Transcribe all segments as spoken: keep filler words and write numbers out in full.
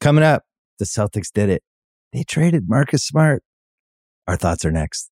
Coming up, the Celtics did it. They traded Marcus Smart. Our thoughts are next.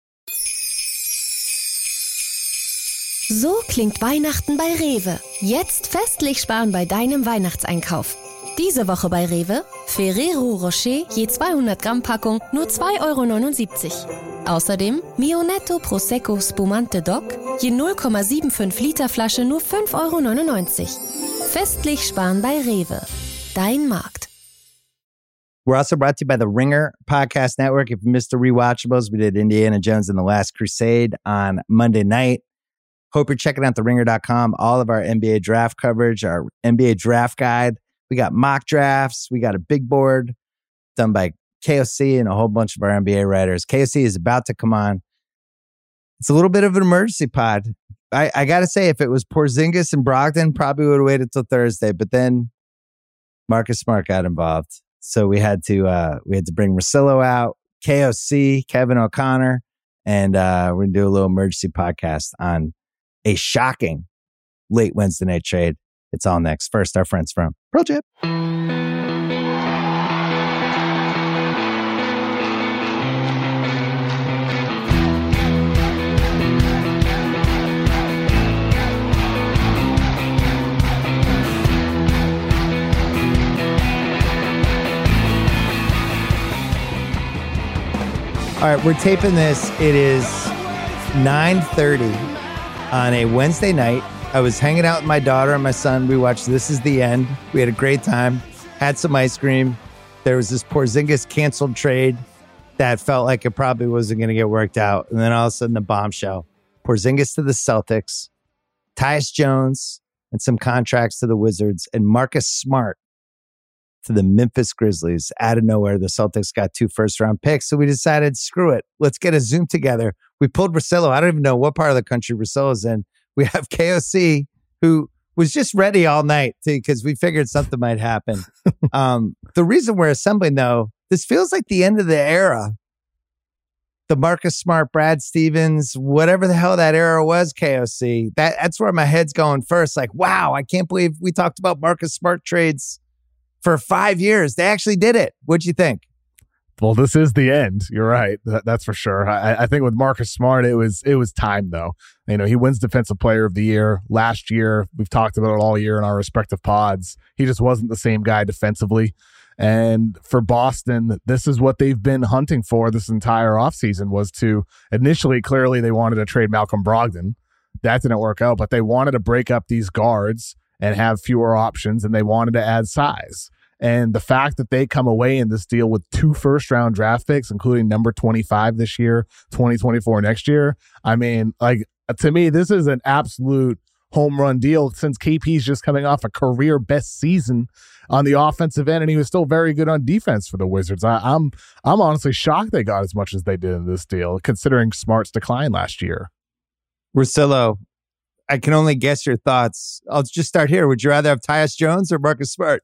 So klingt Weihnachten bei Rewe. Jetzt festlich sparen bei deinem Weihnachtseinkauf. Diese Woche bei Rewe: Ferrero Rocher je zweihundert Gramm Packung nur zwei Euro neunundsiebzig. Außerdem Mio Netto Prosecco Spumante Doc je null Komma fünfundsiebzig Liter Flasche nur fünf Euro neunundneunzig. Festlich sparen bei Rewe. Dein Markt. We're also brought to you by the Ringer Podcast Network. If you missed the rewatchables, we did Indiana Jones and the Last Crusade on Monday night. Hope you're checking out the ringer dot com. All of our N B A draft coverage, our N B A draft guide. We got mock drafts. We got a big board done by K O C and a whole bunch of our N B A writers. K O C is about to come on. It's a little bit of an emergency pod. I, I got to say, if it was Porzingis and Brogdon, probably would have waited till Thursday. But then Marcus Smart got involved. So we had to uh, we had to bring Russillo out, K O C, Kevin O'Connor, and uh, we're going to do a little emergency podcast on a shocking late Wednesday night trade. It's all next. First, our friends from Pearl Jam. All right, we're taping this. It is nine thirty on a Wednesday night. I was hanging out with my daughter and my son. We watched This Is the End. We had a great time. Had some ice cream. There was this Porzingis canceled trade that felt like it probably wasn't going to get worked out. And then all of a sudden, the bombshell. Porzingis to the Celtics, Tyus Jones, and some contracts to the Wizards, and Marcus Smart to the Memphis Grizzlies. Out of nowhere, the Celtics got two first-round picks, so we decided, screw it. Let's get a Zoom together. We pulled Russillo. I don't even know what part of the country Russillo's in. We have K O C, who was just ready all night because we figured something might happen. um, the reason we're assembling, though, this feels like the end of the era. The Marcus Smart, Brad Stevens, whatever the hell that era was, K O C. That, that's where my head's going first. Like, wow, I can't believe we talked about Marcus Smart trades for five years. They actually did it. What'd you think? Well, this is the end. You're right. That, that's for sure. I, I think with Marcus Smart, it was it was time, though. You know, he wins Defensive Player of the Year. Last year, we've talked about it all year in our respective pods. He just wasn't the same guy defensively. And for Boston, this is what they've been hunting for this entire offseason, was to initially, clearly, they wanted to trade Malcolm Brogdon. That didn't work out, but they wanted to break up these guards and have fewer options, and they wanted to add size. And the fact that they come away in this deal with two first-round draft picks, including number twenty-five this year, twenty twenty-four next year, I mean, like, to me, this is an absolute home run deal since K P's just coming off a career best season on the offensive end, and he was still very good on defense for the Wizards. I, I'm I'm honestly shocked they got as much as they did in this deal, considering Smart's decline last year. Russillo, I can only guess your thoughts. I'll just start here. Would you rather have Tyus Jones or Marcus Smart?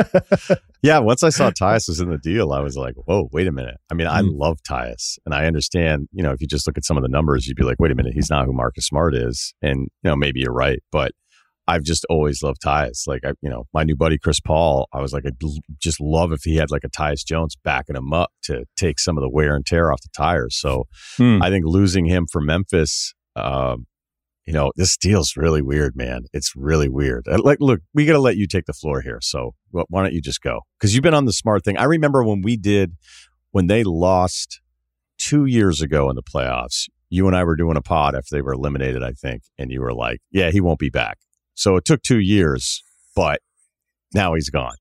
Yeah, once I saw Tyus was in the deal, I was like, whoa, wait a minute. I mean, I Mm. love Tyus. And I understand, you know, if you just look at some of the numbers, you'd be like, wait a minute, he's not who Marcus Smart is. And, you know, maybe you're right. But I've just always loved Tyus. Like, I, you know, my new buddy, Chris Paul, I was like, I'd l- just love if he had like a Tyus Jones backing him up to take some of the wear and tear off the tires. So Hmm. I think losing him for Memphis, um, you know, this deal's really weird, man. It's really weird. Uh, Like, look, we got to let you take the floor here. So wh- why don't you just go? Because you've been on the Smart thing. I remember when we did, when they lost two years ago in the playoffs, you and I were doing a pod after they were eliminated, I think. And you were like, yeah, he won't be back. So it took two years, but now he's gone.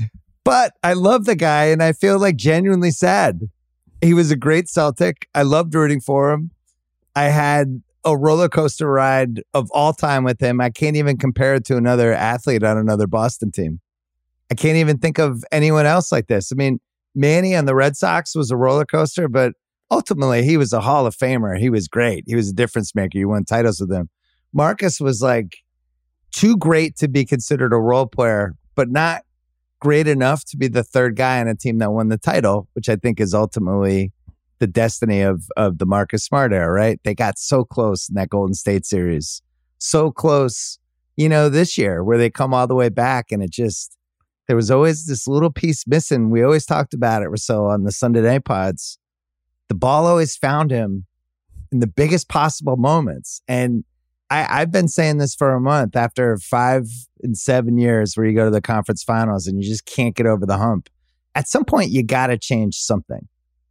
But I love the guy, and I feel like genuinely sad. He was a great Celtic. I loved rooting for him. I had a roller coaster ride of all time with him. I can't even compare it to another athlete on another Boston team. I can't even think of anyone else like this. I mean, Manny on the Red Sox was a roller coaster, but ultimately he was a Hall of Famer. He was great. He was a difference maker. You won titles with him. Marcus was like too great to be considered a role player, but not great enough to be the third guy on a team that won the title, which I think is ultimately the destiny of of the Marcus Smart era, right? They got so close in that Golden State series. So close, you know, this year where they come all the way back and it just, there was always this little piece missing. We always talked about it, Russell, on the Sunday night pods. The ball always found him in the biggest possible moments. And I, I've been saying this for a month after five and seven years where you go to the conference finals and you just can't get over the hump. At some point, you got to change something.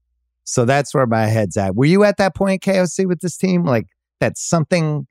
So that's where my head's at. Were you at that point, K O C, with this team? Like that something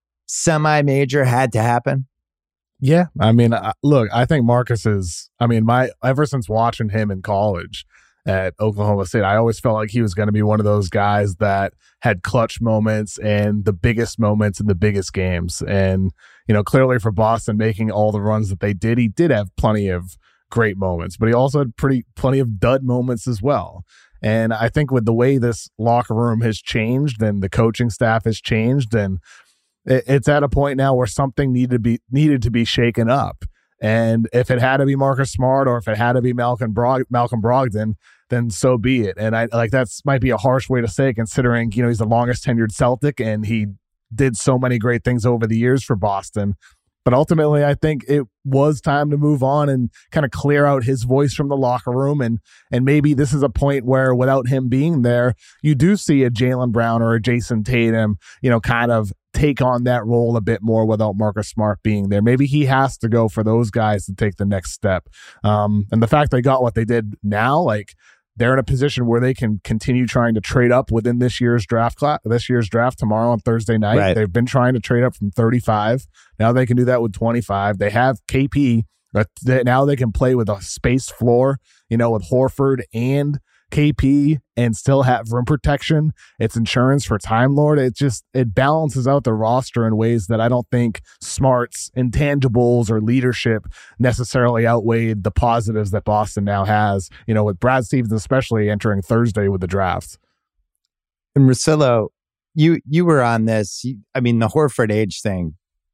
semi-major had to happen? Yeah. I mean, uh, look, I think Marcus is, I mean, my ever since watching him in college at Oklahoma State, I always felt like he was going to be one of those guys that had clutch moments and the biggest moments in the biggest games. And, you know, clearly for Boston making all the runs that they did, he did have plenty of great moments, but he also had pretty plenty of dud moments as well. And I think with the way this locker room has changed and the coaching staff has changed, and it, it's at a point now where something needed to be needed to be shaken up. And if it had to be Marcus Smart or if it had to be Malcolm Brog- Malcolm Brogdon, then so be it. And I like that's might be a harsh way to say it, considering, you know, he's the longest tenured Celtic and he did so many great things over the years for Boston. But ultimately, I think it was time to move on and kind of clear out his voice from the locker room. And and maybe this is a point where without him being there, you do see a Jaylen Brown or a Jason Tatum, you know, kind of take on that role a bit more without Marcus Smart being there. Maybe he has to go for those guys to take the next step. Um, and the fact they got what they did now, like, they're in a position where they can continue trying to trade up within this year's draft class, this year's draft tomorrow on Thursday night. Right. They've been trying to trade up from thirty-five. Now they can do that with twenty-five. They have K P, but now they can play with a spaced floor, you know, with Horford and K P and still have rim protection. It's insurance for Time Lord. It just, it balances out the roster in ways that I don't think Smart's intangibles or leadership necessarily outweighed the positives that Boston now has, you know, with Brad Stevens especially entering Thursday with the draft. And Russillo, you you were on this. You, I mean, the Horford age thing.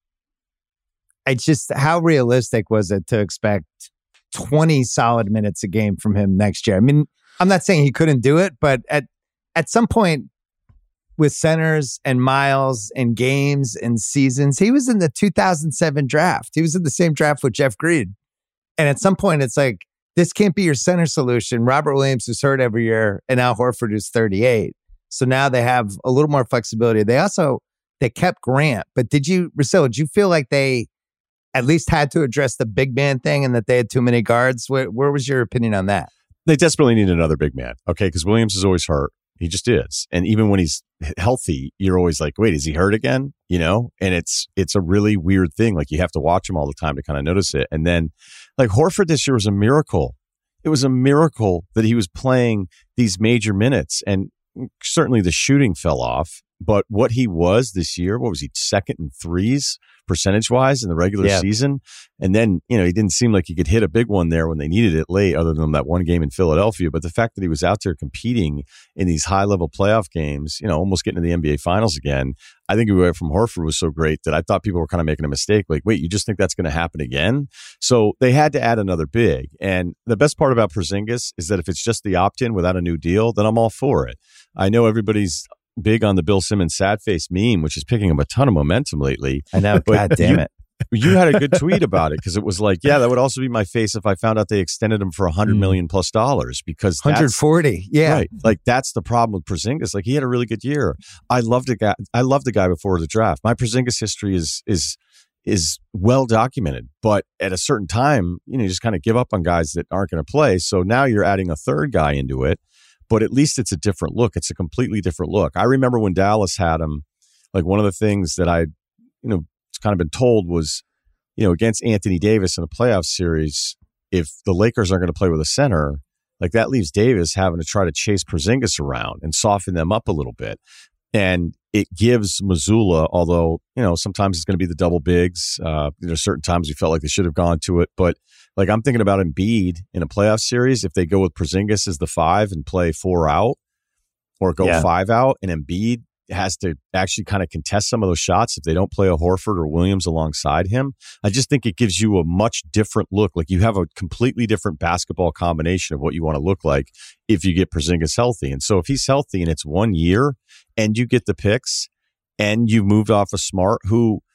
It's just, how realistic was it to expect twenty solid minutes a game from him next year? I mean, I'm not saying he couldn't do it, but at at some point with centers and miles and games and seasons, he was in the two thousand seven draft. He was in the same draft with Jeff Green. And at some point, it's like, this can't be your center solution. Robert Williams is hurt every year, and Al Horford is thirty-eight. So now they have a little more flexibility. They also, they kept Grant. But did you, Russillo, did you feel like they at least had to address the big man thing and that they had too many guards? Where, where was your opinion on that? They desperately need another big man, okay? Because Williams is always hurt. He just is. And even when he's healthy, you're always like, wait, is he hurt again? You know? And it's it's a really weird thing. Like, you have to watch him all the time to kind of notice it. And then, like, Horford this year was a miracle. It was a miracle that he was playing these major minutes. And certainly the shooting fell off. But what he was this year, what was he, second in threes percentage-wise in the regular yeah. season? And then, you know, he didn't seem like he could hit a big one there when they needed it late, other than that one game in Philadelphia. But the fact that he was out there competing in these high-level playoff games, you know, almost getting to the N B A Finals again, I think we went from Horford was so great that I thought people were kind of making a mistake. Like, wait, you just think that's going to happen again? So they had to add another big. And the best part about Porzingis is that if it's just the opt-in without a new deal, then I'm all for it. I know everybody's big on the Bill Simmons sad face meme, which is picking up a ton of momentum lately. I know. God damn it. You had a good tweet about it, because it was like, yeah, that would also be my face if I found out they extended him for a hundred million plus dollars, because one hundred forty. Yeah. Right. Like, that's the problem with Porzingis. Like, he had a really good year. I loved the guy. I loved the guy before the draft. My Porzingis history is, is, is well documented, but at a certain time, you know, you just kind of give up on guys that aren't going to play. So now you're adding a third guy into it. But at least it's a different look. It's a completely different look. I remember when Dallas had him, like, one of the things that I, you know, it's kind of been told was, you know, against Anthony Davis in a playoff series, if the Lakers aren't going to play with a center, like, that leaves Davis having to try to chase Porzingis around and soften them up a little bit. And it gives Mazzulla, although, you know, sometimes it's going to be the double bigs. Uh, you know, certain times we felt like they should have gone to it. But, like, I'm thinking about Embiid in a playoff series. If they go with Porzingis as the five and play four out, or go yeah. five out, and Embiid has to actually kind of contest some of those shots if they don't play a Horford or Williams alongside him, I just think it gives you a much different look. Like, you have a completely different basketball combination of what you want to look like if you get Porzingis healthy. And so if he's healthy and it's one year and you get the picks and you've moved off of Smart, who,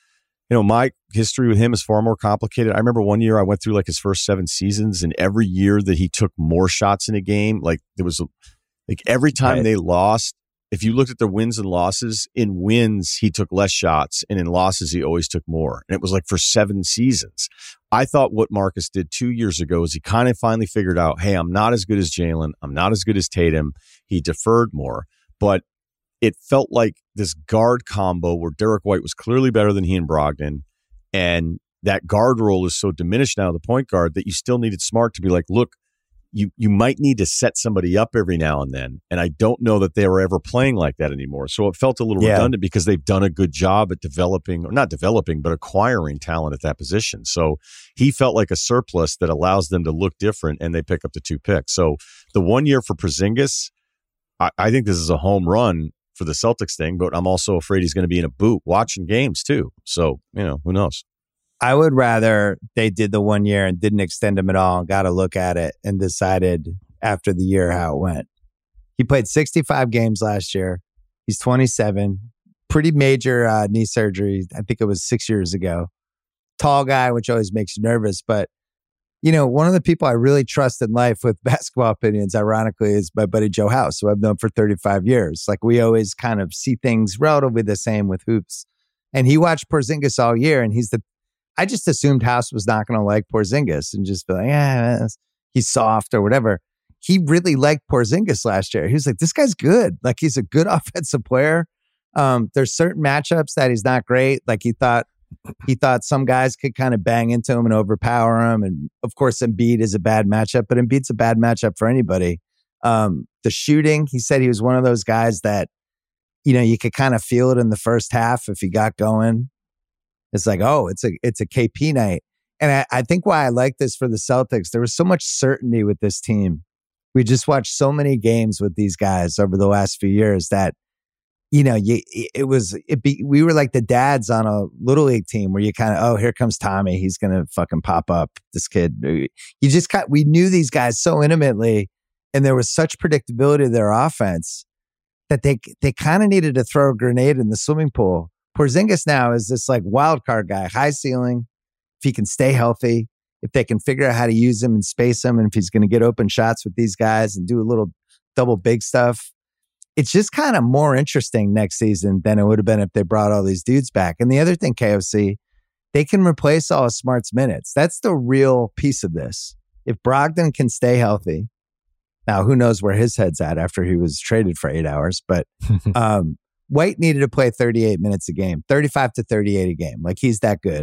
you know, my history with him is far more complicated. I remember one year I went through like his first seven seasons, and every year that he took more shots in a game, like there was, a, like every time right. they lost, if you looked at their wins and losses, in wins, he took less shots, and in losses, he always took more. And it was like for seven seasons. I thought what Marcus did two years ago is he kind of finally figured out, hey, I'm not as good as Jalen. I'm not as good as Tatum. He deferred more. But it felt like this guard combo where Derek White was clearly better than he and Brogdon. And that guard role is so diminished now, the point guard, that you still needed Smart to be like, look, You you might need to set somebody up every now and then. And I don't know that they were ever playing like that anymore. So it felt a little yeah. redundant because they've done a good job at developing, or not developing, but acquiring talent at that position. So he felt like a surplus that allows them to look different, and they pick up the two picks. So the one year for Porzingis, I, I think this is a home run for the Celtics thing, but I'm also afraid he's going to be in a boot watching games too. So, you know, who knows? I would rather they did the one year and didn't extend him at all and got to look at it and decided after the year how it went. He played sixty-five games last year. He's twenty-seven. Pretty major uh, knee surgery. I think it was six years ago. Tall guy, which always makes you nervous. But, you know, one of the people I really trust in life with basketball opinions, ironically, is my buddy Joe House, who I've known for thirty-five years. Like, we always kind of see things relatively the same with hoops. And he watched Porzingis all year, and he's the I just assumed House was not going to like Porzingis and just be like, yeah, he's soft or whatever. He really liked Porzingis last year. He was like, this guy's good. Like, he's a good offensive player. Um, there's certain matchups that he's not great. Like, he thought he thought some guys could kind of bang into him and overpower him. And of course, Embiid is a bad matchup, but Embiid's a bad matchup for anybody. Um, the shooting, he said he was one of those guys that, you know, you could kind of feel it in the first half if he got going. It's like, oh, it's a it's a K P night. And I, I think why I like this for the Celtics, there was so much certainty with this team. We just watched so many games with these guys over the last few years that, you know, you, it was, it be, we were like the dads on a little league team where you kind of, oh, here comes Tommy. He's going to fucking pop up, this kid. You just got, we knew these guys so intimately, and there was such predictability to their offense that they, they kind of needed to throw a grenade in the swimming pool. Porzingis now is this like wild card guy, high ceiling. If he can stay healthy, if they can figure out how to use him and space him, and if he's going to get open shots with these guys and do a little double big stuff, it's just kind of more interesting next season than it would have been if they brought all these dudes back. And the other thing, K O C, they can replace all of Smart's minutes. That's the real piece of this. If Brogdon can stay healthy, now who knows where his head's at after he was traded for eight hours, but um, White needed to play thirty-eight minutes a game, thirty-five to thirty-eight a game. Like, he's that good.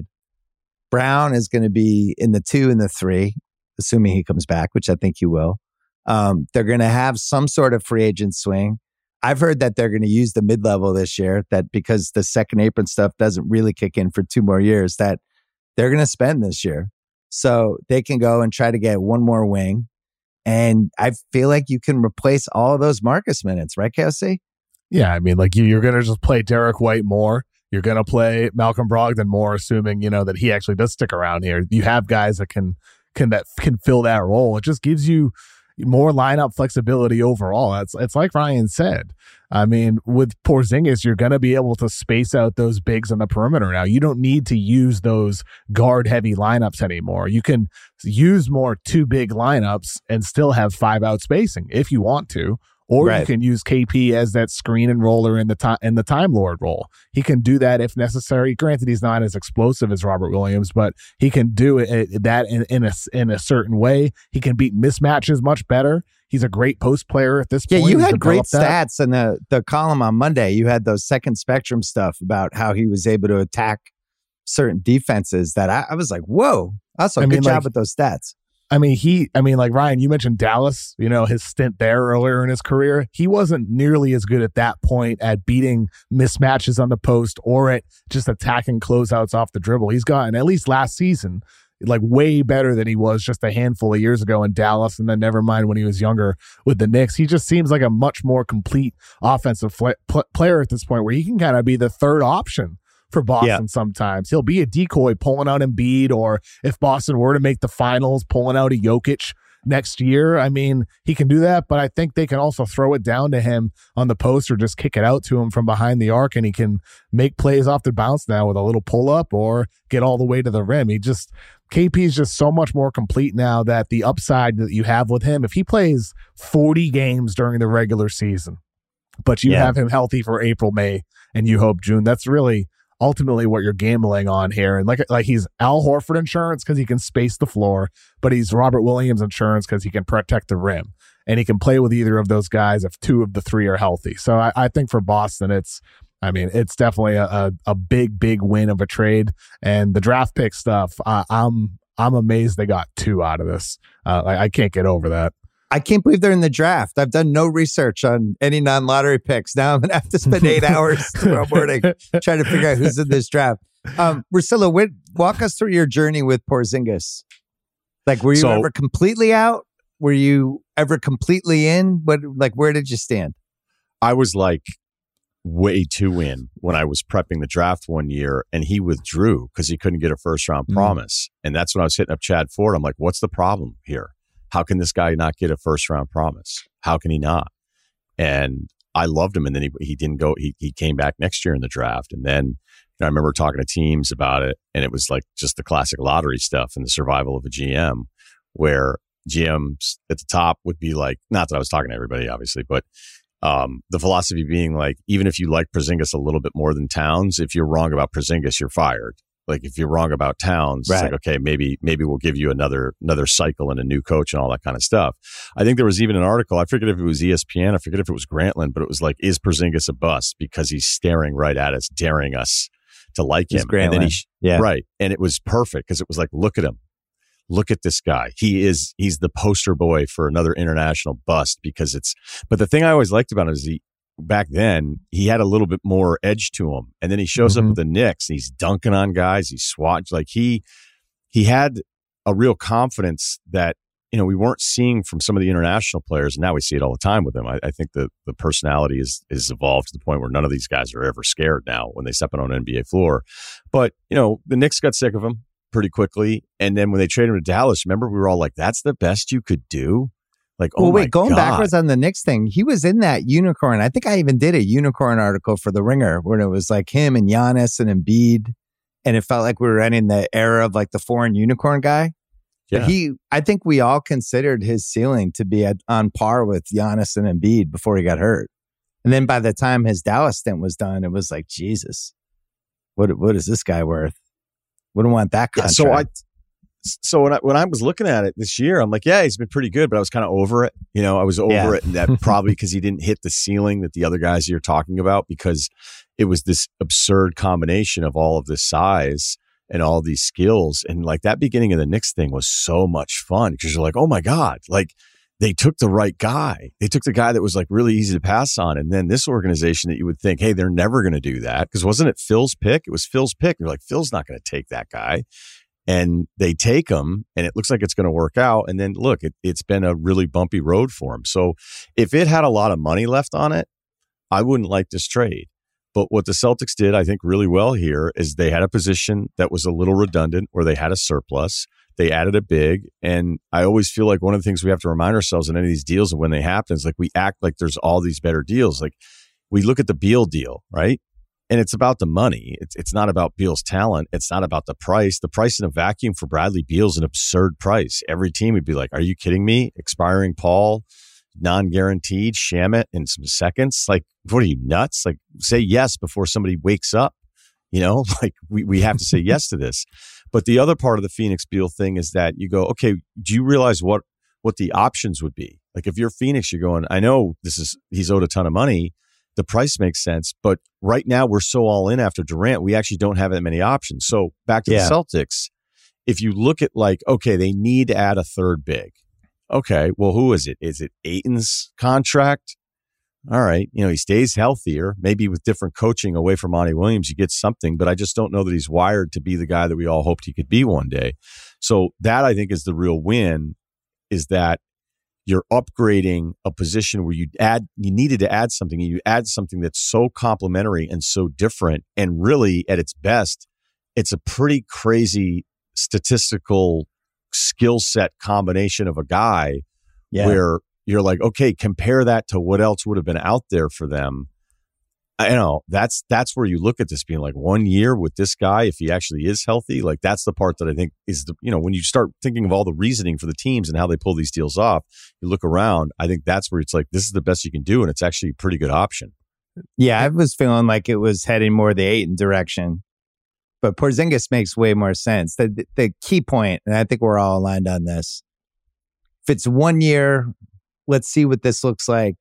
Brown is going to be in the two and the three, assuming he comes back, which I think he will. Um, they're going to have some sort of free agent swing. I've heard that they're going to use the mid-level this year, that because the second apron stuff doesn't really kick in for two more years, that they're going to spend this year. So they can go and try to get one more wing. And I feel like you can replace all of those Marcus minutes, right, K O C? Yeah, I mean, like you, you're going to just play Derek White more. You're going to play Malcolm Brogdon more, assuming, you know, that he actually does stick around here. You have guys that can can that can fill that role. It just gives you more lineup flexibility overall. It's it's like Ryan said. I mean, with Porzingis, you're going to be able to space out those bigs on the perimeter now. You don't need to use those guard-heavy lineups anymore. You can use more two big lineups and still have five out spacing if you want to. Or right. You can use K P as that screen and roller in the time in the Time Lord role. He can do that if necessary. Granted, he's not as explosive as Robert Williams, but he can do it, that in, in a in a certain way. He can beat mismatches much better. He's a great post player at this yeah, point. Yeah, you He's had great that. stats in the the column on Monday. You had those second spectrum stuff about how he was able to attack certain defenses. That I, I was like, whoa, also I good mean, job like, with those stats. I mean, he, I mean, like Ryan, you mentioned Dallas, you know, his stint there earlier in his career. He wasn't nearly as good at that point at beating mismatches on the post or at just attacking closeouts off the dribble. He's gotten, at least last season, like way better than he was just a handful of years ago in Dallas. And then never mind when he was younger with the Knicks. He just seems like a much more complete offensive fl- pl- player at this point where he can kind of be the third option for Boston. Yeah. Sometimes he'll be a decoy pulling out Embiid, or if Boston were to make the finals, pulling out a Jokic next year, I mean, he can do that, but I think they can also throw it down to him on the post or just kick it out to him from behind the arc, and he can make plays off the bounce now with a little pull up or get all the way to the rim. He just, K P is just so much more complete now that the upside that you have with him, if he plays forty games during the regular season, but you yeah. have him healthy for April, May, and you hope June, that's really ultimately what you're gambling on here. And like like he's Al Horford insurance because he can space the floor, but he's Robert Williams insurance because he can protect the rim. And he can play with either of those guys if two of the three are healthy. So I, I think for Boston, it's, I mean, it's definitely a, a, a big, big win of a trade. And the draft pick stuff, uh, I'm I'm amazed they got two out of this. Uh, I, I can't get over that. I can't believe they're in the draft. I've done no research on any non-lottery picks. Now I'm going to have to spend eight hours tomorrow morning trying to figure out who's in this draft. Um, Russillo, what, walk us through your journey with Porzingis. Like, were you so, ever completely out? Were you ever completely in? What, like, where did you stand? I was like way too in when I was prepping the draft one year, and he withdrew because he couldn't get a first round mm-hmm. promise. And that's when I was hitting up Chad Ford. I'm like, what's the problem here? How can this guy not get a first round promise? How can he not? And I loved him. And then he he didn't go. He he came back next year in the draft. And then you know, I remember talking to teams about it, and it was like just the classic lottery stuff and the survival of a G M, where G Ms at the top would be like, not that I was talking to everybody, obviously, but um, the philosophy being like, even if you like Porzingis a little bit more than Towns, if you're wrong about Porzingis, you're fired. Like if you're wrong about Towns, right. It's like, okay, maybe maybe we'll give you another another cycle and a new coach and all that kind of stuff. I think there was even an article, I forget if it was E S P N, I forget if it was Grantland, but it was like, is Porzingis a bust? Because he's staring right at us, daring us to like him. And then he, yeah. Right. And it was perfect because it was like, look at him. Look at this guy. He is, he's the poster boy for another international bust because it's, but the thing I always liked about him is he, back then, he had a little bit more edge to him. And then he shows mm-hmm. up with the Knicks and he's dunking on guys. He's swatting. Like he, he had a real confidence that, you know, we weren't seeing from some of the international players. And now we see it all the time with him. I, I think the, the personality is, is evolved to the point where none of these guys are ever scared now when they step on an N B A floor. But, you know, the Knicks got sick of him pretty quickly. And then when they traded him to Dallas, remember, we were all like, that's the best you could do? Like, oh, well, wait, going God. backwards on the Knicks thing, he was in that unicorn. I think I even did a unicorn article for The Ringer where it was like him and Giannis and Embiid. And it felt like we were in the era of like the foreign unicorn guy. Yeah. But he, I think we all considered his ceiling to be at, on par with Giannis and Embiid before he got hurt. And then by the time his Dallas stint was done, it was like, Jesus, what what is this guy worth? Wouldn't want that contract. Yeah, so I. So when I, when I was looking at it this year, I'm like, yeah, he's been pretty good, but I was kind of over it. You know, I was over yeah. it, and that probably because he didn't hit the ceiling that the other guys you're talking about, because it was this absurd combination of all of this size and all these skills. And like that beginning of the Knicks thing was so much fun because you're like, oh my God, like they took the right guy. They took the guy that was like really easy to pass on. And then this organization that you would think, hey, they're never going to do that. Because wasn't it Phil's pick? It was Phil's pick. You're like, Phil's not going to take that guy. And they take him, and it looks like it's going to work out. And then, look, it, it's been a really bumpy road for him. So if it had a lot of money left on it, I wouldn't like this trade. But what the Celtics did, I think, really well here is they had a position that was a little redundant where they had a surplus. They added a big. And I always feel like one of the things we have to remind ourselves in any of these deals and when they happen is like we act like there's all these better deals. Like we look at the Beal deal, right? And it's about the money. It's it's not about Beal's talent. It's not about the price. The price in a vacuum for Bradley Beal is an absurd price. Every team would be like, are you kidding me? Expiring Paul, non-guaranteed, Shamet in some seconds. Like, what are you, nuts? Like, say yes before somebody wakes up. You know, like we, we have to say yes to this. But the other part of the Phoenix Beal thing is that you go, okay, do you realize what what the options would be? Like if you're Phoenix, you're going, I know this is he's owed a ton of money. The price makes sense, but right now we're so all in after Durant, we actually don't have that many options. So back to yeah. the Celtics, if you look at like, okay, they need to add a third big. Okay, well, who is it? Is it Ayton's contract? All right, you know, he stays healthier. Maybe with different coaching away from Monty Williams, you get something, but I just don't know that he's wired to be the guy that we all hoped he could be one day. So that I think is the real win, is that you're upgrading a position where you add, you needed to add something, and you add something that's so complementary and so different. And really, at its best, it's a pretty crazy statistical skill set combination of a guy Yeah. where you're like, okay, compare that to what else would have been out there for them. I know that's that's where you look at this being like one year with this guy, if he actually is healthy, like that's the part that I think is the, you know, when you start thinking of all the reasoning for the teams and how they pull these deals off, you look around, I think that's where it's like, this is the best you can do. And it's actually a pretty good option. Yeah, I was feeling like it was heading more the Ayton direction, but Porzingis makes way more sense. The, the key point, and I think we're all aligned on this, if it's one year, let's see what this looks like.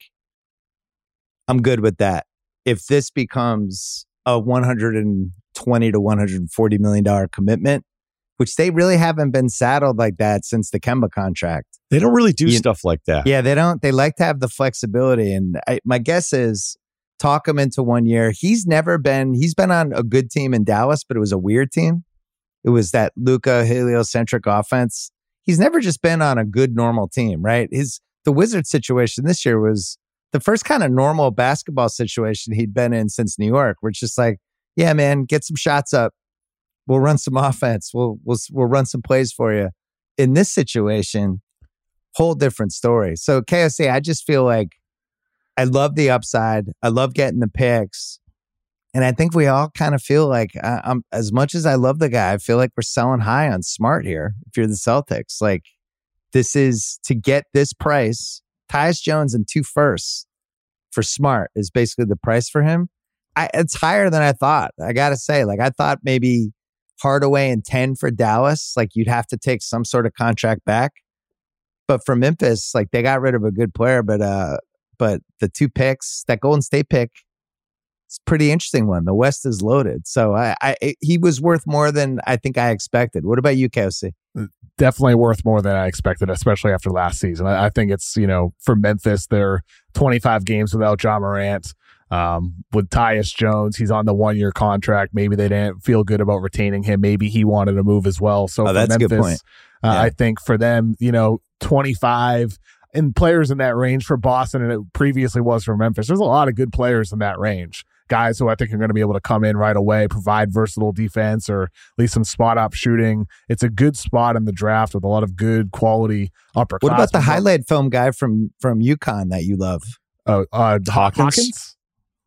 I'm good with that. If this becomes a one hundred twenty to one hundred forty million dollars commitment, which they really haven't been saddled like that since the Kemba contract. They don't really do you, stuff like that. Yeah, they don't. They like to have the flexibility. And I, my guess is talk him into one year. He's never been, he's been on a good team in Dallas, but it was a weird team. It was that Luka heliocentric offense. He's never just been on a good, normal team, right? His, the Wizards situation this year was the first kind of normal basketball situation he'd been in since New York, where it's just like, yeah, man, get some shots up. We'll run some offense. We'll we'll we'll run some plays for you. In this situation, whole different story. So K O C, I just feel like I love the upside. I love getting the picks, and I think we all kind of feel like I, I'm as much as I love the guy, I feel like we're selling high on Smart here. If you're the Celtics, like this is to get this price. Tyus Jones and two firsts for Smart is basically the price for him. I, it's higher than I thought. I got to say, like I thought maybe Hardaway and ten for Dallas, like you'd have to take some sort of contract back. But for Memphis, like they got rid of a good player, but uh, but the two picks, that Golden State pick, it's a pretty interesting one. The West is loaded, so I, I he was worth more than I think I expected. What about you, K O C? Definitely worth more than I expected, especially after last season. I, I think it's, you know, for Memphis, they're twenty-five games without Ja Morant. Um, with Tyus Jones, he's on the one-year contract. Maybe they didn't feel good about retaining him. Maybe he wanted to move as well. So oh, for that's Memphis, a good point. Uh, Yeah. I think for them, you know, twenty-five and players in that range for Boston, and it previously was for Memphis. There's a lot of good players in that range. Guys who I think are going to be able to come in right away, provide versatile defense or at least some spot up shooting. It's a good spot in the draft with a lot of good quality upperclassmen. What about the highlight film guy from from UConn that you love? Oh, uh, Hawkins? Hawkins?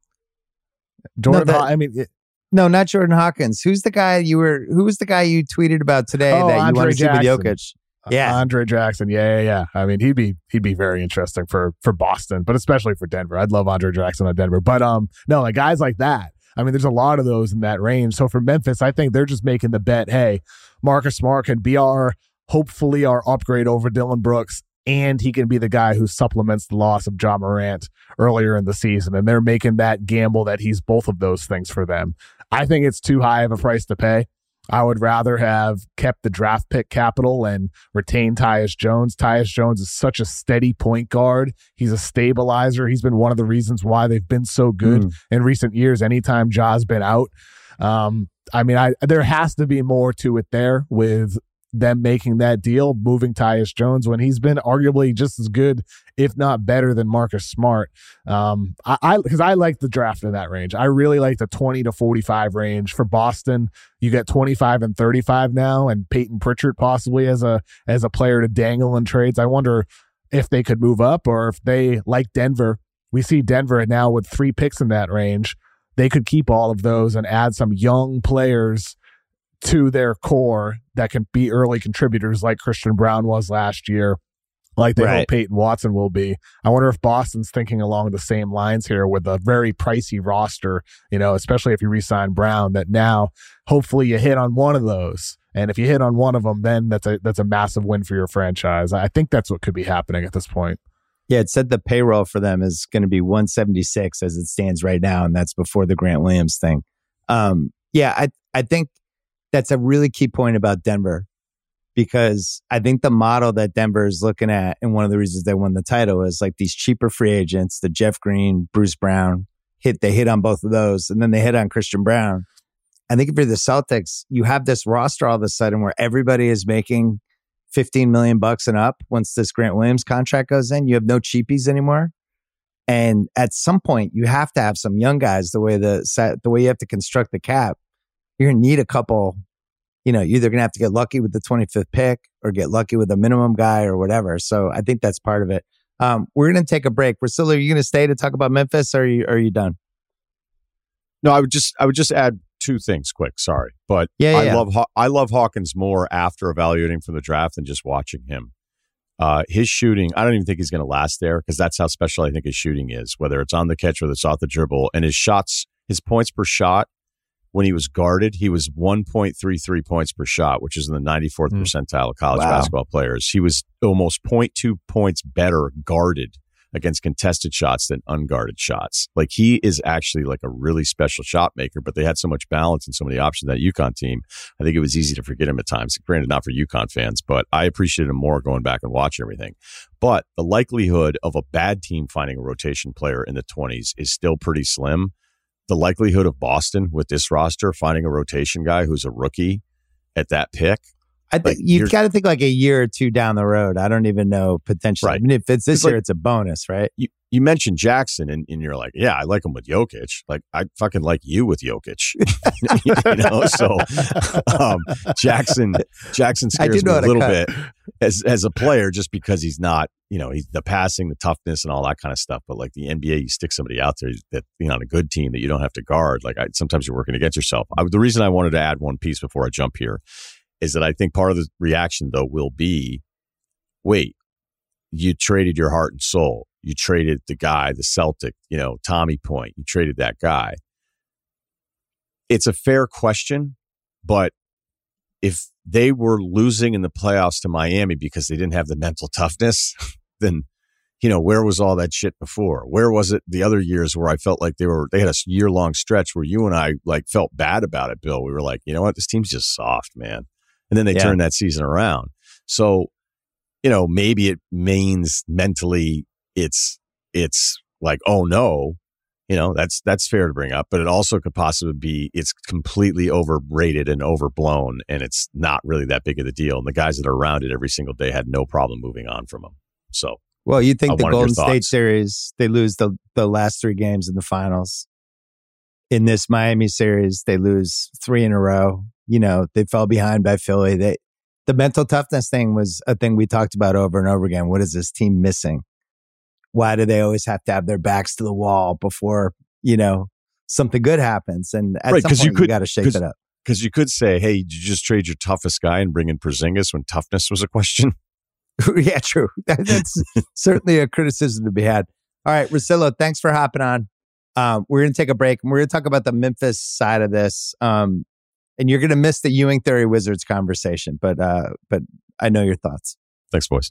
Jordan, No, that- Haw- I mean, it, No, not Jordan Hawkins. Who's the guy you were? Who was the guy you tweeted about today Oh, that you Andre want to see with Jackson. Jokic? Yeah. Uh, Andre Jackson. Yeah, yeah, yeah. I mean, he'd be he'd be very interesting for for Boston, but especially for Denver. I'd love Andre Jackson on Denver. But um, no, like guys like that. I mean, there's a lot of those in that range. So for Memphis, I think they're just making the bet, hey, Marcus Smart can be our, hopefully our upgrade over Dillon Brooks, and he can be the guy who supplements the loss of Ja Morant earlier in the season. And they're making that gamble that he's both of those things for them. I think it's too high of a price to pay. I would rather have kept the draft pick capital and retained Tyus Jones. Tyus Jones is such a steady point guard. He's a stabilizer. He's been one of the reasons why they've been so good mm. in recent years. Anytime Ja's been out, um, I mean, I there has to be more to it there with them making that deal, moving Tyus Jones when he's been arguably just as good, if not better, than Marcus Smart. Um, I because I, I like the draft in that range. I really like the twenty to forty-five range for Boston. You get twenty-five and thirty-five now, and Peyton Pritchard possibly as a as a player to dangle in trades. I wonder if they could move up, or if they, like Denver, we see Denver now with three picks in that range. They could keep all of those and add some young players to their core that can be early contributors like Christian Brown was last year, like they Right. hope Peyton Watson will be. I wonder if Boston's thinking along the same lines here with a very pricey roster, you know, especially if you re-sign Brown, that now hopefully you hit on one of those. And if you hit on one of them, then that's a that's a massive win for your franchise. I think that's what could be happening at this point. Yeah, it said the payroll for them is going to be one seventy-six as it stands right now, and that's before the Grant Williams thing. Um, yeah, I I think that's a really key point about Denver, because I think the model that Denver is looking at, and one of the reasons they won the title, is like these cheaper free agents, the Jeff Green, Bruce Brown, hit they hit on both of those, and then they hit on Christian Brown. I think if you're the Celtics, you have this roster all of a sudden where everybody is making fifteen million bucks and up once this Grant Williams contract goes in. You have no cheapies anymore. And at some point, you have to have some young guys the way the set, the way you have to construct the cap. You're going to need a couple, you know, you're either going to have to get lucky with the twenty-fifth pick or get lucky with a minimum guy or whatever. So I think that's part of it. Um, we're going to take a break. Priscilla, are you going to stay to talk about Memphis, or are you, are you done? No, I would just I would just add two things quick. Sorry, but yeah, yeah, I yeah. love Haw- I love Hawkins more after evaluating from the draft than just watching him. Uh, his shooting, I don't even think he's going to last there because that's how special I think his shooting is. Whether it's on the catch or it's off the dribble, and his shots, his points per shot when he was guarded, he was one point three three points per shot, which is in the ninety-fourth mm. percentile of college wow. basketball players. He was almost zero point two points better guarded against contested shots than unguarded shots. Like, he is actually like a really special shot maker, but they had so much balance in some of the options that UConn team. I think it was easy to forget him at times. Granted, not for UConn fans, but I appreciated him more going back and watching everything. But the likelihood of a bad team finding a rotation player in the twenties is still pretty slim. The likelihood of Boston with this roster finding a rotation guy who's a rookie at that pick, I think like, you've got to think like a year or two down the road. I don't even know potentially. Right. I mean, if it's this it's year, like, it's a bonus, right? You, you mentioned Jackson, and, and you're like, yeah, I like him with Jokic. Like, I fucking like you with Jokic. you know, so um, Jackson Jackson scares me a little bit as as a player, just because he's not, you know, he's the passing, the toughness, and all that kind of stuff. But like the N B A, you stick somebody out there that, you know, on a good team that you don't have to guard. Like, I, sometimes you're working against yourself. I, the reason I wanted to add one piece before I jump here is that I think part of the reaction, though, will be, wait, you traded your heart and soul. You traded the guy, the Celtic, you know, Tommy Point. You traded that guy. It's a fair question, but if they were losing in the playoffs to Miami because they didn't have the mental toughness, then, you know, where was all that shit before? Where was it the other years where I felt like they were, they had a year long stretch where you and I like felt bad about it, Bill. We were like, you know what? This team's just soft, man. And then they yeah. turned that season around. So, you know, maybe it means mentally it's, it's like, oh no, you know, that's, that's fair to bring up, but it also could possibly be, it's completely overrated and overblown, and it's not really that big of a deal. And the guys that are around it every single day had no problem moving on from them. So, well, you think I the Golden State thoughts. series, they lose the, the last three games in the finals. In this Miami series, they lose three in a row. You know, they fell behind by Philly. They, the mental toughness thing was a thing we talked about over and over again. What is this team missing? Why do they always have to have their backs to the wall before, you know, something good happens? And at right, some point, you, could, you got to shake that up. Because you could say, hey, did you just trade your toughest guy and bring in Porzingis when toughness was a question? Yeah, true. That's certainly a criticism to be had. All right, Russillo, thanks for hopping on. Um, we're going to take a break, and we're going to talk about the Memphis side of this. Um, and you're going to miss the Ewing Theory Wizards conversation, but uh, but I know your thoughts. Thanks, boys.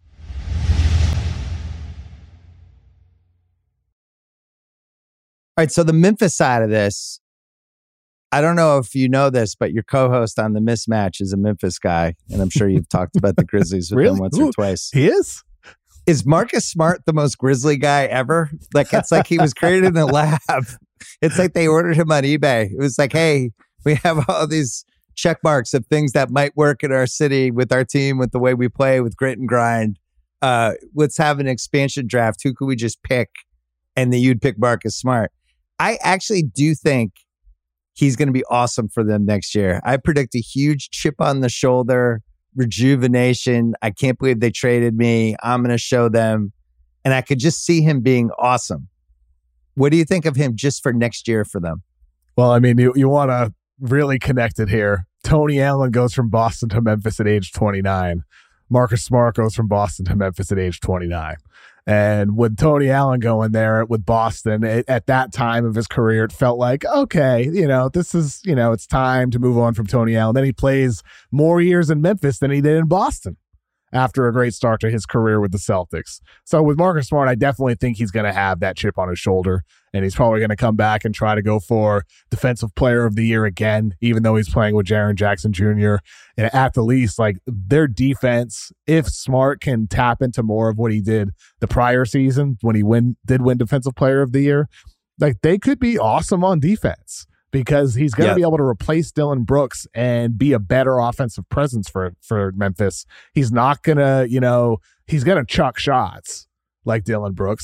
All right, so the Memphis side of this, I don't know if you know this, but your co-host on The Mismatch is a Memphis guy, and I'm sure you've talked about the Grizzlies with really? them once Ooh, or twice. He is? Is Marcus Smart the most Grizzly guy ever? Like, it's like he was created in a lab. It's like they ordered him on eBay. It was like, hey, we have all these check marks of things that might work in our city with our team, with the way we play, with grit and grind. Uh, let's have an expansion draft. Who could we just pick? And then you'd pick Marcus Smart. I actually do think he's going to be awesome for them next year. I predict a huge chip on the shoulder, rejuvenation. I can't believe they traded me. I'm going to show them. And I could just see him being awesome. What do you think of him just for next year for them? Well, I mean, you, you want to really connect it here. Tony Allen goes from Boston to Memphis at age twenty-nine. Marcus Smart goes from Boston to Memphis at age twenty-nine. And with Tony Allen going there with Boston, it, at that time of his career, it felt like, okay, you know, this is, you know, it's time to move on from Tony Allen. Then he plays more years in Memphis than he did in Boston after a great start to his career with the Celtics. So with Marcus Smart, I definitely think he's going to have that chip on his shoulder, and he's probably going to come back and try to go for Defensive Player of the Year again, even though he's playing with Jaren Jackson Junior And at the least, like, their defense, if Smart can tap into more of what he did the prior season when he win did win Defensive Player of the Year, like, they could be awesome on defense, because he's going to yeah. be able to replace Dillon Brooks and be a better offensive presence for, for Memphis. He's not going to, you know, he's going to chuck shots like Dillon Brooks,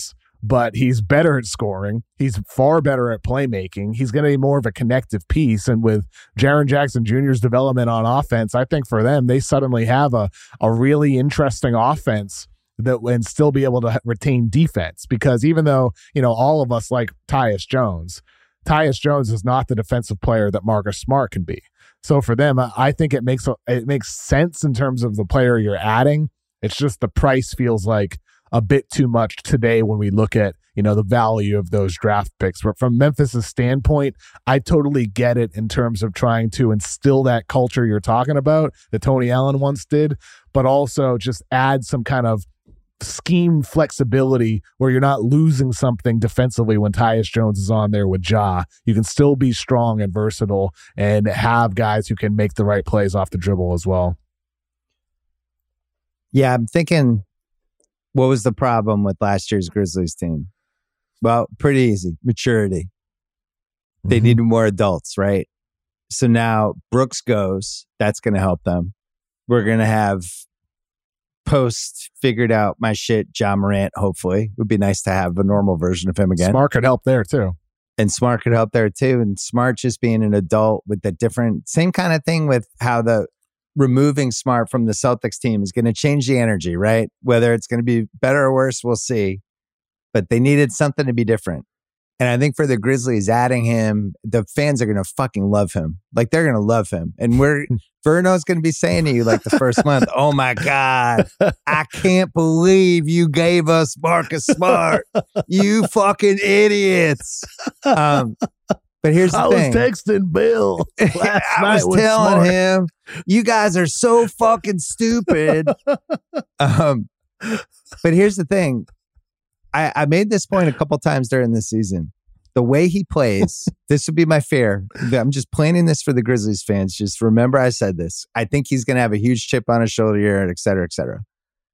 but he's better at scoring. He's far better at playmaking. He's going to be more of a connective piece. And with Jaren Jackson Junior's development on offense, I think for them, they suddenly have a, a really interesting offense that and still be able to retain defense. Because even though, you know, all of us like Tyus Jones, Tyus Jones is not the defensive player that Marcus Smart can be. So for them, I think it makes it makes sense in terms of the player you're adding. It's just the price feels like a bit too much today when we look at, you know, the value of those draft picks. But from Memphis's standpoint, I totally get it in terms of trying to instill that culture you're talking about that Tony Allen once did, but also just add some kind of scheme flexibility where you're not losing something defensively when Tyus Jones is on there with Ja. You can still be strong and versatile and have guys who can make the right plays off the dribble as well. Yeah, I'm thinking, what was the problem with last year's Grizzlies team? Well, pretty easy. Maturity. They mm-hmm. needed more adults, right? So now Brooks goes. That's going to help them. We're going to have post figured out my shit Ja Morant, hopefully. It would be nice to have a normal version of him again. Smart could help there too. And Smart could help there too. And Smart just being an adult with the different, same kind of thing with how the removing Smart from the Celtics team is going to change the energy, right? Whether it's going to be better or worse, we'll see. But they needed something to be different. And I think for the Grizzlies, adding him, the fans are going to fucking love him. Like, they're going to love him. And we're, Verno's going to be saying to you, like, the first month, oh my God, I can't believe you gave us Marcus Smart. You fucking idiots. Um, but here's the I thing. I was texting Bill last I night was telling Smart. him, you guys are so fucking stupid. um, but here's the thing. I, I made this point a couple times during this season. The way he plays, this would be my fear. I'm just planning this for the Grizzlies fans. Just remember I said this. I think he's going to have a huge chip on his shoulder here, et cetera, et cetera.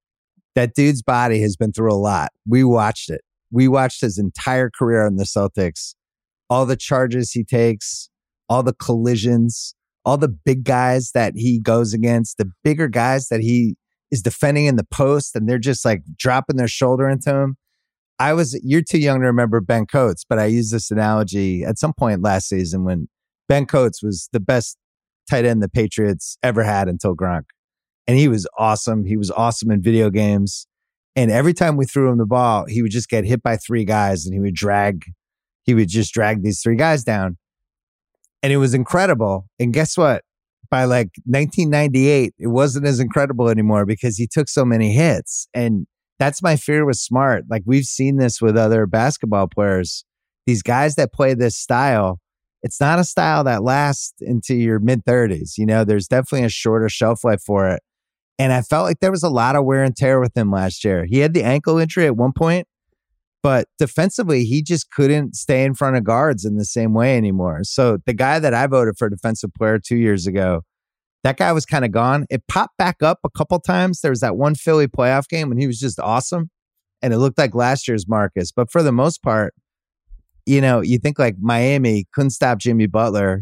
That dude's body has been through a lot. We watched it. We watched his entire career on the Celtics. All the charges he takes, all the collisions, all the big guys that he goes against, the bigger guys that he is defending in the post, and they're just like dropping their shoulder into him. I was, you're too young to remember Ben Coates, but I used this analogy at some point last season when Ben Coates was the best tight end the Patriots ever had until Gronk. And he was awesome. He was awesome in video games. And every time we threw him the ball, he would just get hit by three guys and he would drag, he would just drag these three guys down. And it was incredible. And guess what? By like nineteen ninety-eight, it wasn't as incredible anymore because he took so many hits. And that's my fear with Smart. Like, we've seen this with other basketball players. These guys that play this style, it's not a style that lasts into your mid-thirties. You know, there's definitely a shorter shelf life for it. And I felt like there was a lot of wear and tear with him last year. He had the ankle injury at one point, but defensively, he just couldn't stay in front of guards in the same way anymore. So the guy that I voted for defensive player two years ago, that guy was kind of gone. It popped back up a couple times. There was that one Philly playoff game when he was just awesome. And it looked like last year's Marcus. But for the most part, you know, you think like Miami couldn't stop Jimmy Butler.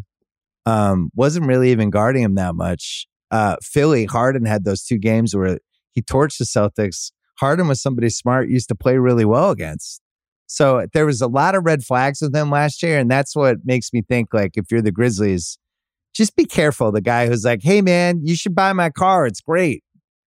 Um, wasn't really even guarding him that much. Uh, Philly, Harden had those two games where he torched the Celtics. Harden was somebody Smart used to play really well against. So there was a lot of red flags with him last year. And that's what makes me think, like, if you're the Grizzlies, just be careful. The guy who's like, hey, man, you should buy my car. It's great.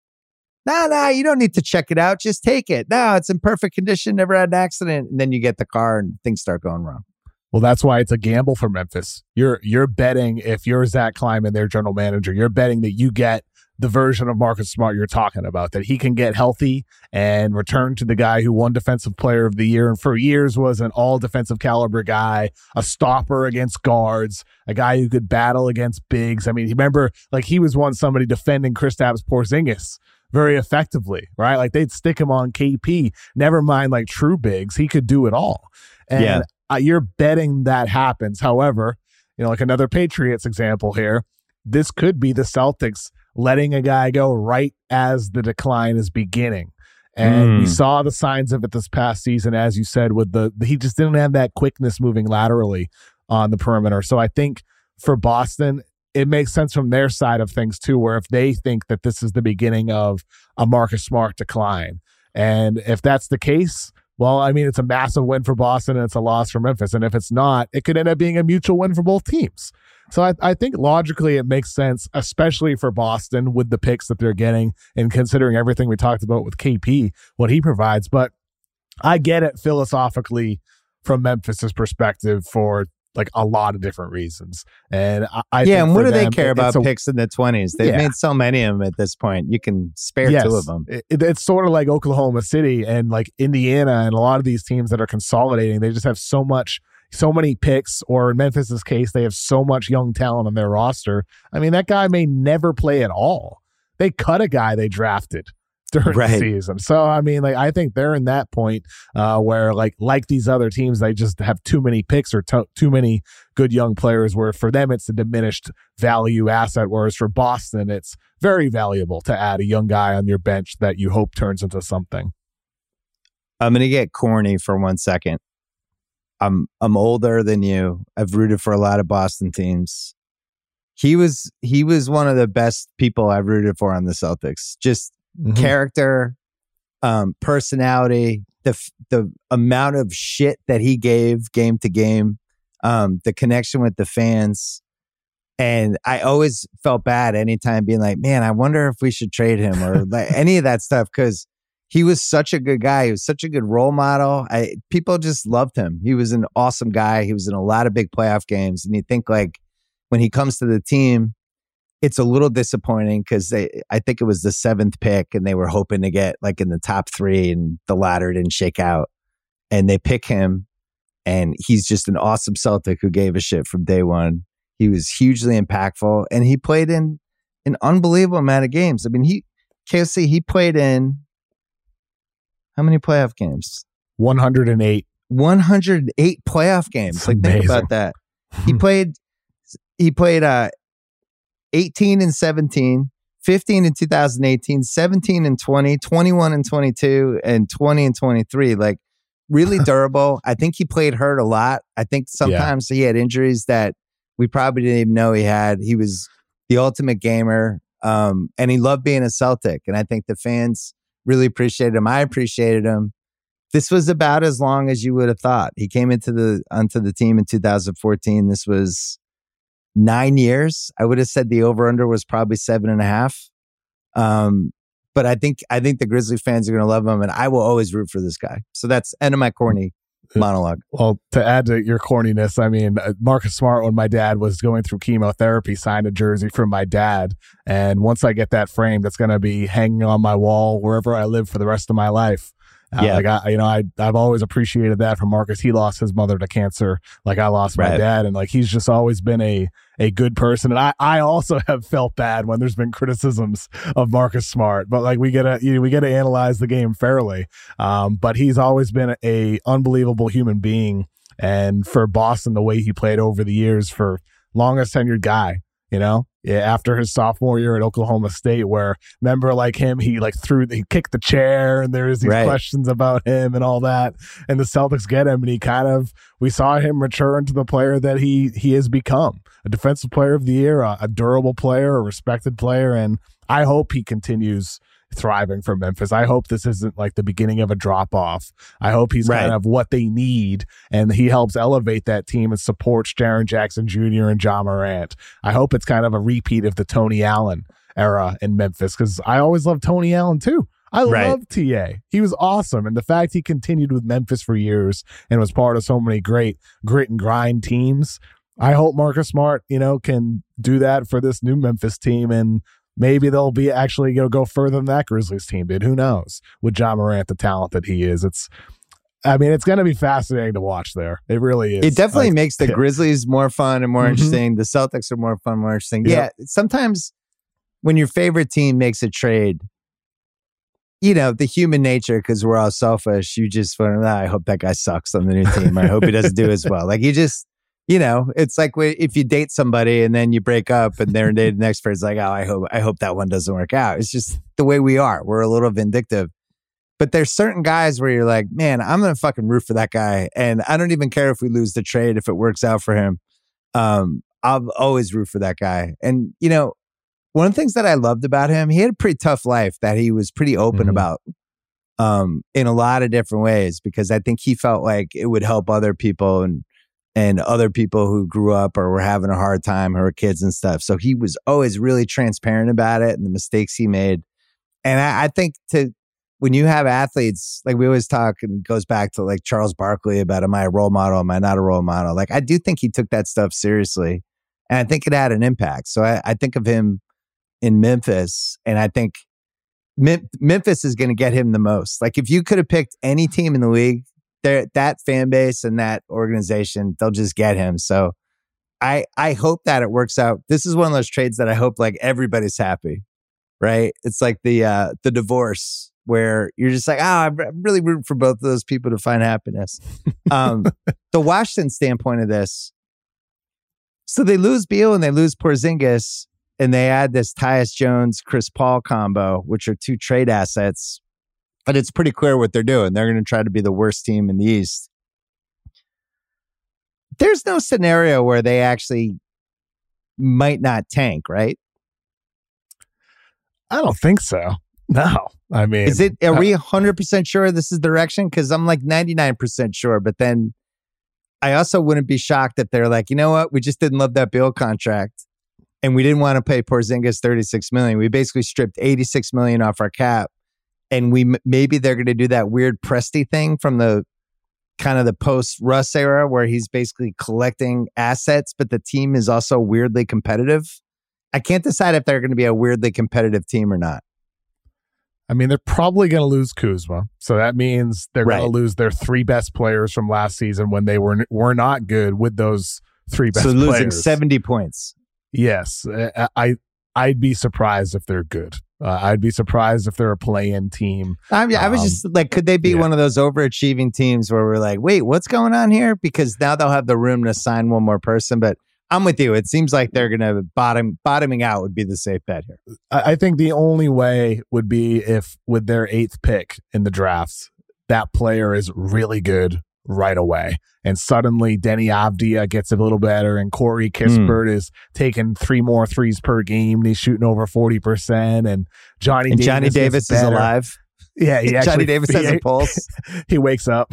Nah, nah, you don't need to check it out. Just take it. No, it's in perfect condition. Never had an accident. And then you get the car and things start going wrong. Well, that's why it's a gamble for Memphis. You're you're betting, if you're Zach Kleiman, their general manager, you're betting that you get the version of Marcus Smart you're talking about, that he can get healthy and return to the guy who won Defensive Player of the Year and for years was an all defensive caliber guy, a stopper against guards, a guy who could battle against bigs. I mean, remember, like, he was once somebody defending Kristaps Porzingis very effectively, right? Like, they'd stick him on K P, never mind like true bigs. He could do it all. And yeah. uh, you're betting that happens. However, you know, like another Patriots example here, this could be the Celtics letting a guy go right as the decline is beginning. And mm. we saw the signs of it this past season, as you said, with the, he just didn't have that quickness moving laterally on the perimeter. So I think for Boston, it makes sense from their side of things too, where if they think that this is the beginning of a Marcus Smart decline, and if that's the case, well, I mean, it's a massive win for Boston and it's a loss for Memphis. And if it's not, it could end up being a mutual win for both teams. So I, I think logically it makes sense, especially for Boston with the picks that they're getting and considering everything we talked about with K P, what he provides. But I get it philosophically from Memphis's perspective for like a lot of different reasons. And I, I yeah, think and what do them, they care about a, picks in the twenties? They've yeah. made so many of them at this point. You can spare yes, two of them. It, it's sort of like Oklahoma City and like Indiana and a lot of these teams that are consolidating. They just have so much, so many picks, or in Memphis's case, they have so much young talent on their roster. I mean, that guy may never play at all. They cut a guy they drafted during right. the season. So, I mean, like, I think they're in that point uh, where, like, like these other teams, they just have too many picks or to- too many good young players, where for them, it's a diminished value asset, whereas for Boston, it's very valuable to add a young guy on your bench that you hope turns into something. I'm going to get corny for one second. I'm I'm older than you. I've rooted for a lot of Boston teams. He was he was one of the best people I've rooted for on the Celtics. Just mm-hmm. character, um, personality, the the amount of shit that he gave game to game, um, the connection with the fans. And I always felt bad anytime being like, man, I wonder if we should trade him or like any of that stuff, because he was such a good guy. He was such a good role model. I, people just loved him. He was an awesome guy. He was in a lot of big playoff games. And you think, like, when he comes to the team, it's a little disappointing because they, I think it was the seventh pick and they were hoping to get like in the top three and the ladder didn't shake out. And they pick him and he's just an awesome Celtic who gave a shit from day one. He was hugely impactful and he played in an unbelievable amount of games. I mean, he, K O C, he played in how many playoff games? one hundred eight. one hundred eight playoff games. It's like, amazing. Think about that. He played, he played uh, eighteen and seventeen, fifteen in two thousand eighteen, seventeen and twenty, twenty-one and twenty-two, and twenty and twenty-three. Like, really durable. I think he played hurt a lot. I think sometimes yeah. he had injuries that we probably didn't even know he had. He was the ultimate gamer, um, and he loved being a Celtic. And I think the fans really appreciated him. I appreciated him. This was about as long as you would have thought. He came into the onto the team in two thousand fourteen. This was nine years. I would have said the over-under was probably seven and a half. Um, but I think I think the Grizzly fans are going to love him, and I will always root for this guy. So that's end of my corny monologue. Well, to add to your corniness, I mean, Marcus Smart, when my dad was going through chemotherapy, signed a jersey from my dad. And once I get that framed, it's going to be hanging on my wall wherever I live for the rest of my life. Uh, yeah. Like I, you know, I, I've always appreciated that from Marcus. He lost his mother to cancer. Like I lost my right. dad. And like, he's just always been a, a good person. And I, I also have felt bad when there's been criticisms of Marcus Smart, but like we gotta, you know, we gotta analyze the game fairly. Um, but he's always been a, a unbelievable human being. And for Boston, the way he played over the years, for longest tenured guy, you know, yeah, after his sophomore year at Oklahoma State, where remember like him, he like threw, he kicked the chair and there was these right. questions about him and all that. And the Celtics get him, and he kind of, we saw him mature into the player that he he has become, a defensive player of the year, a, a durable player, a respected player. And I hope he continues thriving for Memphis. I hope this isn't like the beginning of a drop off. I hope he's right. kind of what they need, and he helps elevate that team and supports Jaren Jackson Junior and Ja Morant. I hope it's kind of a repeat of the Tony Allen era in Memphis, because I always loved Tony Allen too. I right. love T A. He was awesome. And the fact he continued with Memphis for years and was part of so many great grit and grind teams, I hope Marcus Smart, you know, can do that for this new Memphis team, and maybe they'll be actually going to go further than that Grizzlies team did. Who knows? With Ja Morant, the talent that he is, it's, I mean, it's going to be fascinating to watch there. It really is. It definitely like, makes the yeah. Grizzlies more fun and more mm-hmm. interesting. The Celtics are more fun, more interesting. Yeah. yeah. Sometimes when your favorite team makes a trade, you know, the human nature, because we're all selfish, you just want to, I hope that guy sucks on the new team. I hope he doesn't do as well. Like you just, you know, it's like if you date somebody and then you break up and they're dating the next person, like, oh, I hope, I hope that one doesn't work out. It's just the way we are. We're a little vindictive. But there's certain guys where you're like, man, I'm going to fucking root for that guy. And I don't even care if we lose the trade, if it works out for him. Um, I'll always root for that guy. And, you know, one of the things that I loved about him, he had a pretty tough life that he was pretty open mm-hmm. about. um, in a lot of different ways, because I think he felt like it would help other people and and other people who grew up or were having a hard time, who were kids and stuff. So he was always really transparent about it and the mistakes he made. And I, I think to when you have athletes, like we always talk, and it goes back to like Charles Barkley about, am I a role model? Am I not a role model? Like, I do think he took that stuff seriously. And I think it had an impact. So I, I think of him in Memphis, and I think Mem- Memphis is going to get him the most. Like, if you could have picked any team in the league, that fan base and that organization, they'll just get him. So I I hope that it works out. This is one of those trades that I hope like everybody's happy, right? It's like the uh, the divorce where you're just like, oh, I'm really rooting for both of those people to find happiness. Um, the Washington standpoint of this, so they lose Beal and they lose Porzingis, and they add this Tyus Jones, Chris Paul combo, which are two trade assets. But it's pretty clear what they're doing. They're going to try to be the worst team in the East. There's no scenario where they actually might not tank, right? I don't think so. No. I mean, is it, are uh, we one hundred percent sure this is the direction? Because I'm like ninety-nine percent sure. But then I also wouldn't be shocked if they're like, you know what? We just didn't love that Bill contract. And we didn't want to pay Porzingis thirty-six million dollars. We basically stripped eighty-six million dollars off our cap. And we maybe they're going to do that weird Presti thing from the kind of the post-Russ era where he's basically collecting assets, but the team is also weirdly competitive. I can't decide if they're going to be a weirdly competitive team or not. I mean, they're probably going to lose Kuzma. So that means they're Right. going to lose their three best players from last season when they were were not good with those three best So players. losing seventy points. Yes. I, I, I'd be surprised if they're good. Uh, I'd be surprised if they're a play-in team. I mean, I was Um, just like, could they be yeah. one of those overachieving teams where we're like, wait, what's going on here? Because now they'll have the room to sign one more person. But I'm with you. It seems like they're going to bottom bottoming out would be the safe bet here. I, I think the only way would be if with their eighth pick in the drafts, that player is really good right away. And suddenly Denny Avdia gets a little better and Corey Kispert mm. is taking three more threes per game and he's shooting over forty percent and Johnny and Davis, Johnny Davis is alive. Yeah, he actually, Johnny Davis has he, a pulse. He wakes up.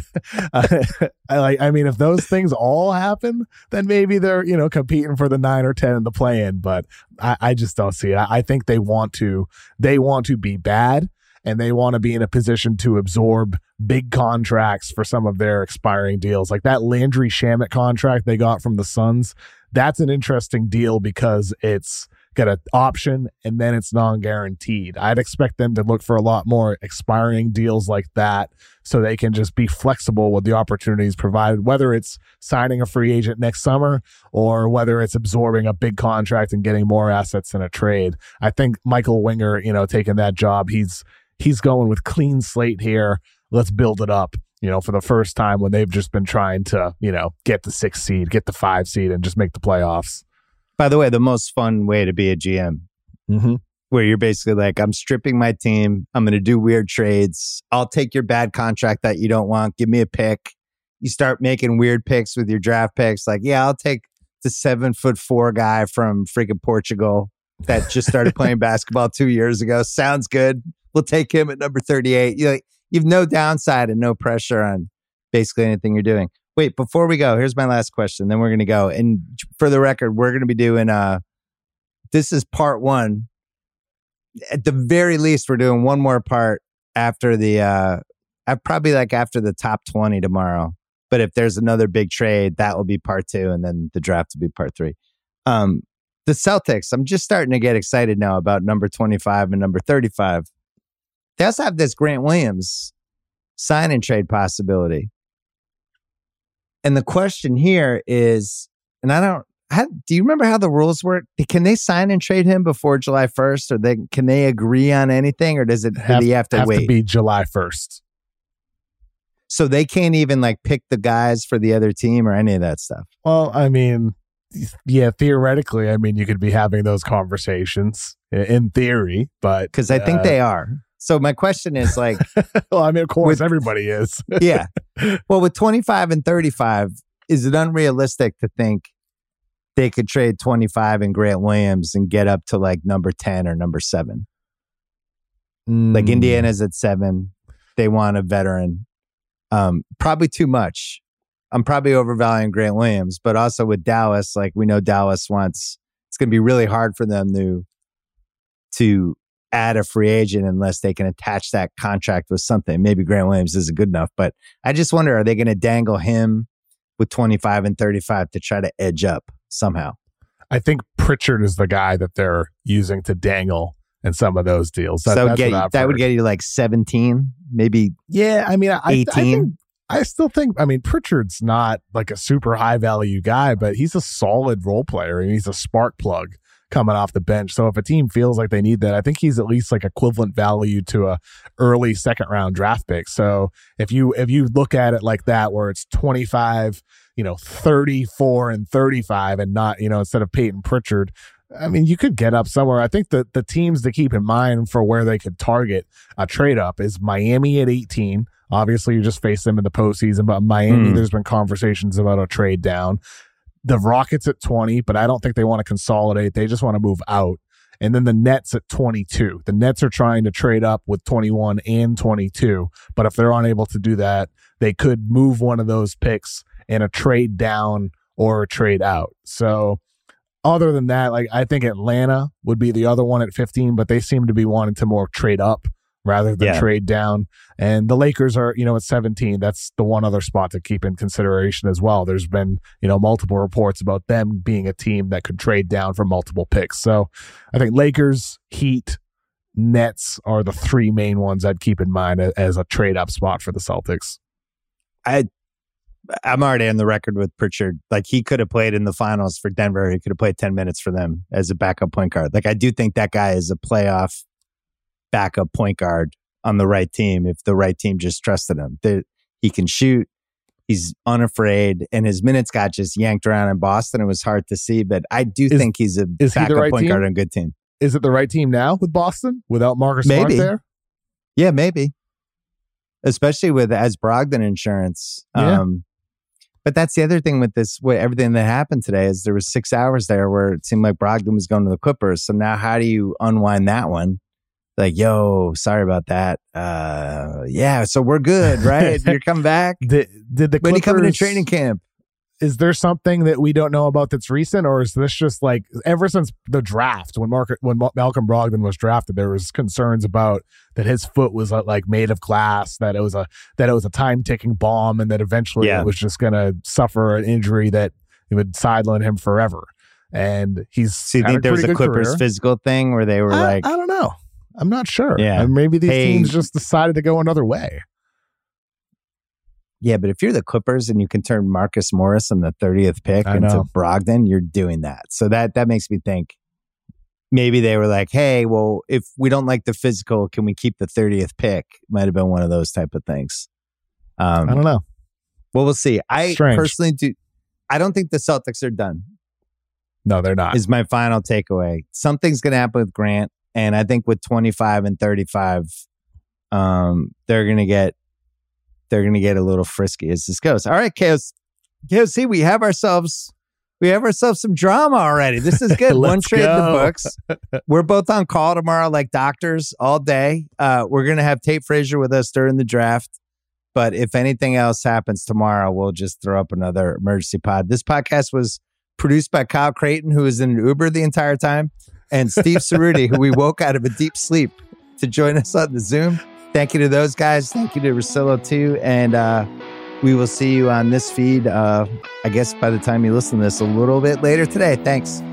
uh, I like. I mean, if those things all happen, then maybe they're you know competing for the nine or ten in the play-in. But I, I just don't see it. I, I think they want to. They want to be bad, and they want to be in a position to absorb big contracts for some of their expiring deals, like that Landry Shamet contract they got from the Suns. That's an interesting deal because it's got an option and then it's non-guaranteed. I'd expect them to look for a lot more expiring deals like that so they can just be flexible with the opportunities provided, whether it's signing a free agent next summer or whether it's absorbing a big contract and getting more assets in a trade. I think Michael Winger, you know, taking that job, he's he's going with clean slate here. Let's build it up, you know, for the first time when they've just been trying to, you know, get the six seed, get the five seed and just make the playoffs. By the way, the most fun way to be a G M, mm-hmm. where you're basically like, I'm stripping my team. I'm going to do weird trades. I'll take your bad contract that you don't want. Give me a pick. You start making weird picks with your draft picks. Like, yeah, I'll take the seven foot four guy from freaking Portugal that just started playing basketball two years ago. Sounds good. We'll take him at number thirty-eight. You like, you've no downside and no pressure on basically anything you're doing. Wait, before we go, here's my last question. Then we're going to go. And for the record, we're going to be doing, uh, this is part one. At the very least, we're doing one more part after the, uh, probably like after the top twenty tomorrow. But if there's another big trade, that will be part two. And then the draft will be part three. Um, the Celtics, I'm just starting to get excited now about number twenty-five and number thirty-five. They also have this Grant Williams sign and trade possibility. And the question here is, and I don't, how, do you remember how the rules work? Can they sign and trade him before July first, or they can they agree on anything, or does it have, do they have to have wait? To be July first. So they can't even like pick the guys for the other team or any of that stuff. Well, I mean, yeah, theoretically, I mean, you could be having those conversations in theory, but because I think uh, they are. So my question is like, well, I mean, of course, with, everybody is. Yeah. Well, with twenty-five and thirty-five, is it unrealistic to think they could trade twenty-five and Grant Williams and get up to like number ten or number seven? Mm. Like Indiana's at seven. they want a veteran. Um, probably too much. I'm probably overvaluing Grant Williams, but also with Dallas, like we know Dallas wants, it's going to be really hard for them to, to add a free agent unless they can attach that contract with something. Maybe Grant Williams isn't good enough, but I just wonder, are they going to dangle him with twenty-five and thirty-five to try to edge up somehow? I think Pritchard is the guy that they're using to dangle in some of those deals. That, so that's get, what that heard. would get you like seventeen, maybe. Yeah, I mean, I, eighteen. I, I, think, I still think, I mean, Pritchard's not like a super high value guy, but he's a solid role player and he's a spark plug coming off the bench. So if a team feels like they need that, I think he's at least like equivalent value to a early second round draft pick. So if you if you look at it like that, where it's twenty-five, you know, thirty-four and thirty-five, and not, you know, instead of Peyton Pritchard, I mean, you could get up somewhere. I think that the teams to keep in mind for where they could target a trade up is Miami at eighteen. Obviously, you just face them in the postseason, but Miami, mm. there's been conversations about a trade down. The Rockets at twenty, but I don't think they want to consolidate. They just want to move out. And then the Nets at twenty-two. The Nets are trying to trade up with twenty-one and twenty-two. But if they're unable to do that, they could move one of those picks in a trade down or a trade out. So other than that, like I think Atlanta would be the other one at fifteen, but they seem to be wanting to more trade up rather than yeah. trade down. And the Lakers are, you know, at seventeen. That's the one other spot to keep in consideration as well. There's been, you know, multiple reports about them being a team that could trade down for multiple picks. So I think Lakers, Heat, Nets are the three main ones I'd keep in mind as a trade up spot for the Celtics. I, I'm already on the record with Pritchard. Like he could have played in the finals for Denver. He could have played ten minutes for them as a backup point guard. Like I do think that guy is a playoff backup point guard on the right team if the right team just trusted him. That he can shoot, he's unafraid, and his minutes got just yanked around in Boston. It was hard to see, but I do is, think he's a backup he right point team? guard on a good team. Is it the right team now with Boston without Marcus Smart there? Yeah, maybe. Especially with as Brogdon insurance. Yeah. Um, but that's the other thing with this, with everything that happened today is there was six hours there where it seemed like Brogdon was going to the Clippers. So now how do you unwind that one? Like, yo, sorry about that. Uh, yeah, so we're good, right? You're coming back. Did, did the Clippers, when you come into training camp? Is there something that we don't know about that's recent, or is this just like ever since the draft when Mark when Malcolm Brogdon was drafted, there was concerns about that his foot was like made of glass, that it was a that it was a time ticking bomb, and that eventually yeah. it was just going to suffer an injury that would sideline him forever. And he's so you think there was a Clippers career. physical thing where they were I, like, I don't know. I'm not sure. Yeah. And maybe these hey, teams just decided to go another way. Yeah, but if you're the Clippers and you can turn Marcus Morris in the thirtieth pick I into know. Brogdon, you're doing that. So that that makes me think maybe they were like, hey, well, if we don't like the physical, can we keep the thirtieth pick? Might have been one of those type of things. Um, I don't know. Well, we'll see. I Strange. personally do. I don't think the Celtics are done. No, they're not. Is my final takeaway. Something's going to happen with Grant. And I think with twenty-five and thirty-five, um, they're going to get they're going to get a little frisky as this goes. All right, Chaos. Chaos, see, we have ourselves we have ourselves some drama already. This is good. One trade in the books. We're both on call tomorrow like doctors all day. Uh, we're going to have Tate Frazier with us during the draft. But if anything else happens tomorrow, we'll just throw up another emergency pod. This podcast was produced by Kyle Creighton, who was in an Uber the entire time, and Steve Cerruti, who we woke out of a deep sleep to join us on the Zoom. Thank you to those guys. Thank you to Russillo, too. And uh, we will see you on this feed, uh, I guess, by the time you listen to this a little bit later today. Thanks.